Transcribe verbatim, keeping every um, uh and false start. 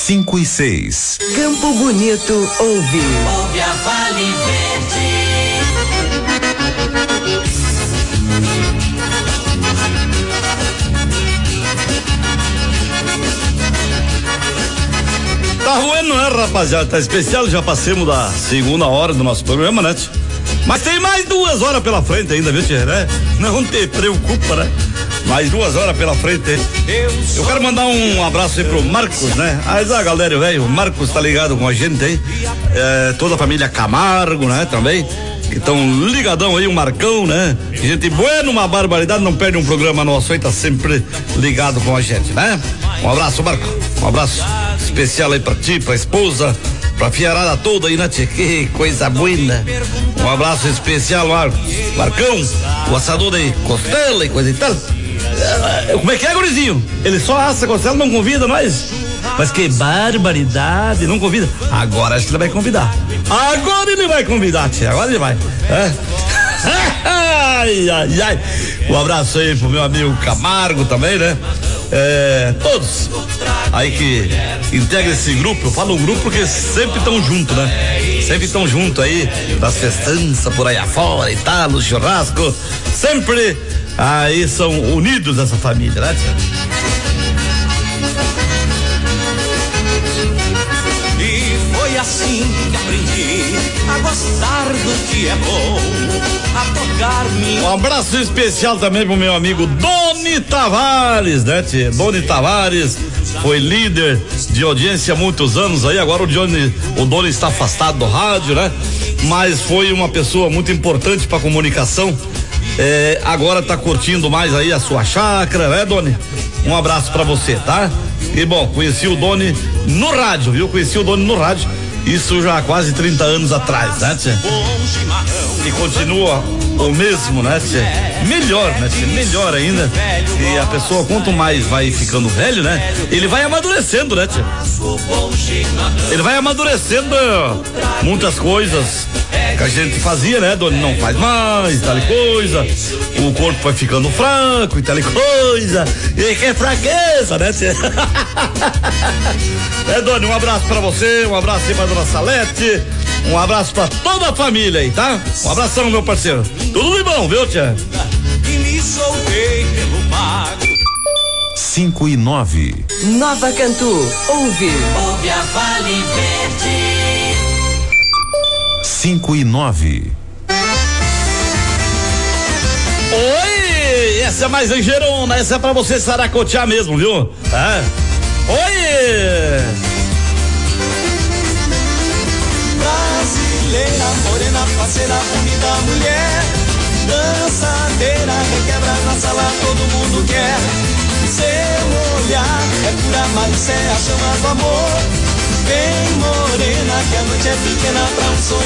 cinco e seis. Campo Bonito ouve. Ouve a Vale Verde. Tá ruim, não é, rapaziada? Tá especial, já passamos da segunda hora do nosso programa, né? Tio? Mas tem mais duas horas pela frente ainda, viu, tia, né? Não te preocupa, né? Mais duas horas pela frente. Eu quero mandar um abraço aí pro Marcos, né? Mas a galera, velho, o Marcos tá ligado com a gente aí. É, toda a família Camargo, né? Também. Que estão ligadão aí, o Marcão, né? Gente boa, uma barbaridade, não perde um programa nosso aí, tá sempre ligado com a gente, né? Um abraço, Marco. Um abraço especial aí pra ti, pra esposa, pra fiarada toda aí, né, tia? Que coisa boa. Um abraço especial, Marcos. Marcão, o assador de costela e coisa e tal. Como é que é, gurizinho? Ele só assa costela, não convida nós? Mas que barbaridade, não convida? Agora acho que ele vai convidar. Agora ele vai convidar, tia. Agora ele vai. É? Ai, ai, ai. Um abraço aí pro meu amigo Camargo também, né? É, todos aí que integram esse grupo. Eu falo um grupo porque sempre estão junto, né? Sempre estão junto aí nas festanças por aí afora e tal, no churrasco. Sempre aí são unidos essa família, né, tia? Assim que aprendi a gostar do que é bom, a tocar minha. Um abraço especial também pro meu amigo Doni Tavares, né, tia? Doni Tavares foi líder de audiência há muitos anos aí, agora o Doni, o Doni está afastado do rádio, né? Mas foi uma pessoa muito importante pra comunicação. É, agora tá curtindo mais aí a sua chácara, né, Doni? Um abraço pra você, tá? E bom, conheci o Doni no rádio, viu? Conheci o Doni no rádio. Isso já há quase trinta anos atrás, né, tia? E continua o mesmo, né, tia? Melhor, né, tia? Melhor ainda. E a pessoa, quanto mais vai ficando velho, né? Ele vai amadurecendo, né, tia? Ele vai amadurecendo muitas coisas que a gente fazia, né, Doni? Não faz mais, tal coisa. O corpo vai ficando fraco e tal coisa. E que fraqueza, né, tia? É, Doni, um abraço pra você, um abraço aí pra dona Salete, um abraço pra toda a família aí, tá? Um abração, meu parceiro. Tudo de bom, viu, tia? E me soltei pelo pago. cinco e nove. Nova Cantu, ouve. Ouve a Vale Verde. cinco e nove. Oi! Essa é mais ligeirona, essa é pra você saracotear mesmo, viu? É. Oi! Brasileira, morena, parceira, bonita mulher, dançadeira, requebra na sala, todo mundo quer. Seu olhar é pura malícia, é a chama do amor. Vem morena, que a noite é pequena pra um sonho.